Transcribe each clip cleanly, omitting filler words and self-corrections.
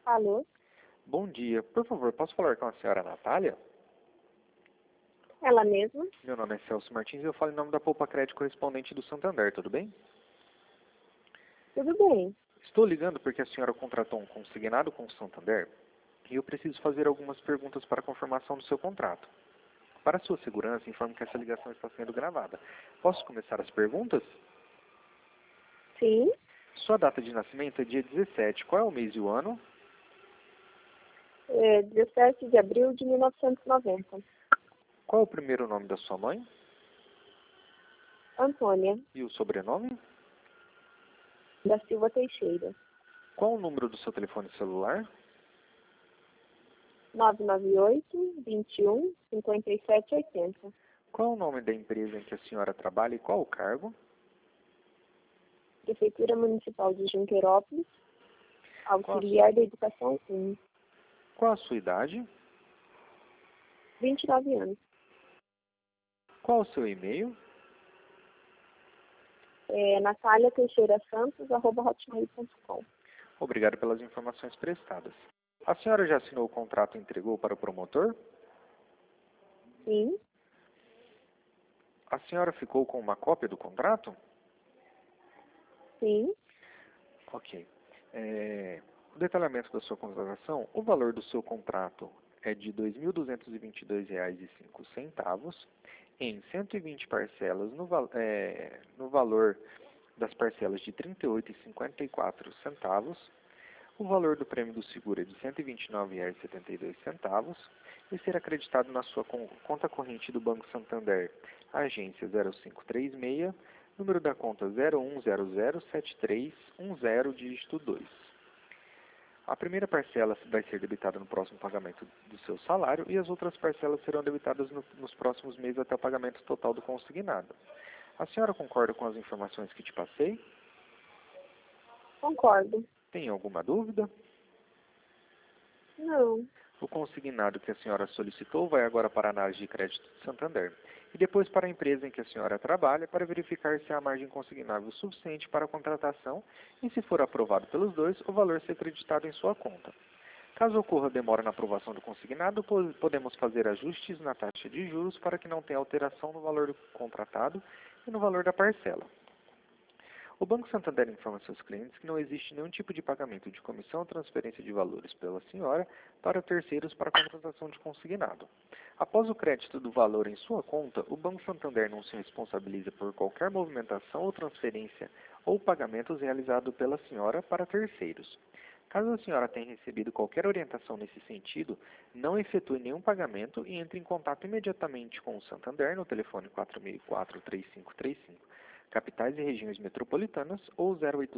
Alô? Bom dia. Por favor, posso falar com a senhora Natália? Ela mesma? Meu nome é Celso Martins e eu falo em nome da Poupa Crédito correspondente do Santander, tudo bem? Tudo bem. Estou ligando porque a senhora contratou um consignado com o Santander e eu preciso fazer algumas perguntas para a confirmação do seu contrato. Para sua segurança, informo que essa ligação está sendo gravada. Posso começar as perguntas? Sim. Sua data de nascimento é dia 17. Qual é o mês e o ano? 17 de abril de 1990. Qual é o primeiro nome da sua mãe? Antônia, E o sobrenome? da Silva Teixeira. Qual o número do seu telefone celular? 998-21-5780. Qual é o nome da empresa em que a senhora trabalha e qual o cargo? Prefeitura Municipal de Junqueirópolis, Qual auxiliar da Educação 1. Qual a sua idade? 29 anos. Qual o seu e-mail? Natália Teixeira Santos, @hotmail.com. Obrigado pelas informações prestadas. A senhora já assinou o contrato e entregou para o promotor? Sim. A senhora ficou com uma cópia do contrato? Sim. Ok. O detalhamento da sua contratação, o valor do seu contrato é de R$ 2.222,05 em 120 parcelas no valor das parcelas de R$ 38,54. O valor do prêmio do seguro é de R$ 129,72 e será acreditado na sua conta corrente do Banco Santander, agência 0536, número da conta 01007310, dígito 2. A primeira parcela vai ser debitada no próximo pagamento do seu salário e as outras parcelas serão debitadas nos próximos meses até o pagamento total do consignado. A senhora concorda com as informações que te passei? Concordo. Tem alguma dúvida? Não. O consignado que a senhora solicitou vai agora para a análise de crédito do Santander e depois para a empresa em que a senhora trabalha para verificar se há margem consignável suficiente para a contratação e, se for aprovado pelos dois, o valor ser creditado em sua conta. Caso ocorra demora na aprovação do consignado, podemos fazer ajustes na taxa de juros para que não tenha alteração no valor do contratado e no valor da parcela. O Banco Santander informa seus clientes que não existe nenhum tipo de pagamento de comissão ou transferência de valores pela senhora para terceiros para a contratação de consignado. Após o crédito do valor em sua conta, o Banco Santander não se responsabiliza por qualquer movimentação ou transferência ou pagamentos realizado pela senhora para terceiros. Caso a senhora tenha recebido qualquer orientação nesse sentido, não efetue nenhum pagamento e entre em contato imediatamente com o Santander no telefone 4004-3535, capitais e regiões metropolitanas, ou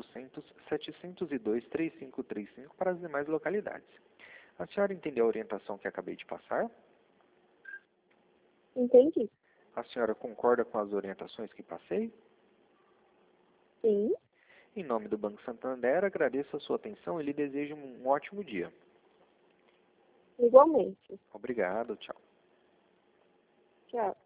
0800-702-3535 para as demais localidades. A senhora entendeu a orientação que acabei de passar? Entendi. A senhora concorda com as orientações que passei? Sim. Em nome do Banco Santander, agradeço a sua atenção e lhe desejo um ótimo dia. Igualmente. Obrigado, tchau. Tchau.